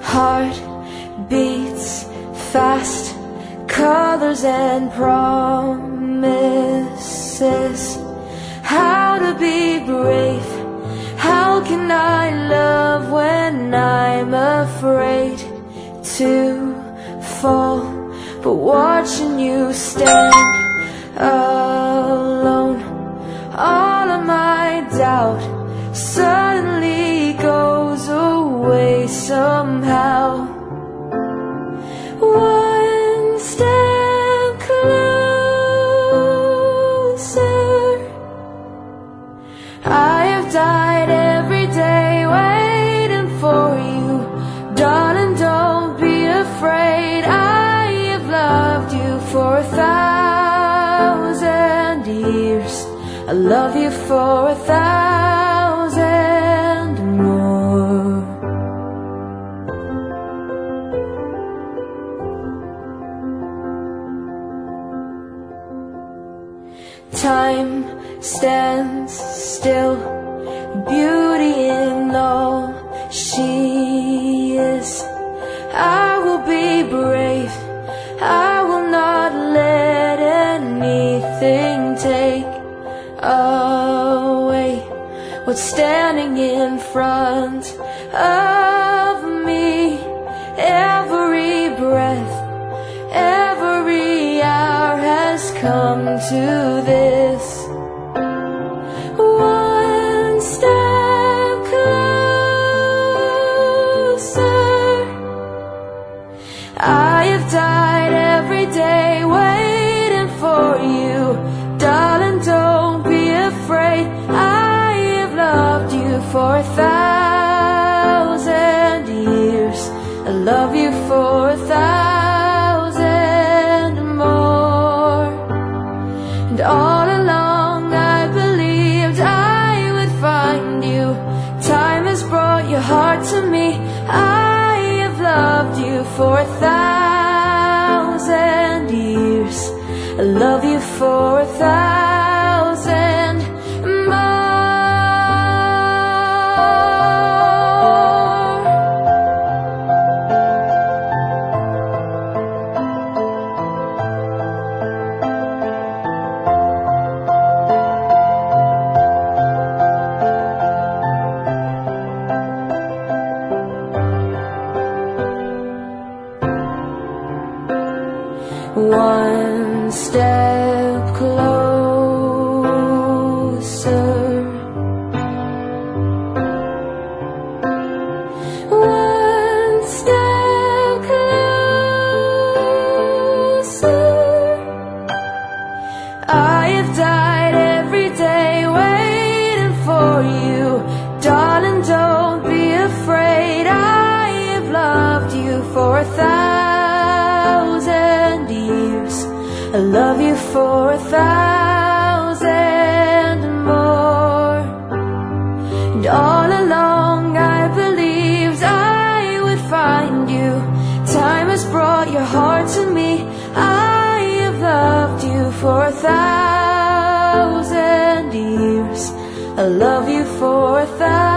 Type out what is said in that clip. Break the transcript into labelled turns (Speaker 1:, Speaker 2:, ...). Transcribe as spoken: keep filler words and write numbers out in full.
Speaker 1: Heart beats fast, colors and promises. How to be brave? How can I love when I'm afraid to fall? But watching you stand alone, all of my doubt suddenly goes away somehow. One step closer. I have died every day waiting for you. Darling, don't be afraid. I have loved you for a thousand years. I love you for a thousand more. Time stands still, beauty in all she is. I will be brave, I will not let anything take away what's standing in front of me. Every breath, every hour has come to this. One step closer. I have died every day waiting for you. Darling, don't be afraid. I have loved you for a thousand years. I love you for a thousand more. And all along I believed I would find you. Time has brought your heart to me. I have loved you for a thousand years. I love you for a thousand more. One step closer. One step closer. I have died every day waiting for you. Darling, don't be afraid. I have loved you for a thousand years. I love you for a thousand more. And all along I believed I would find you. Time has brought your heart to me. I have loved you for a thousand years. I love you for a thousand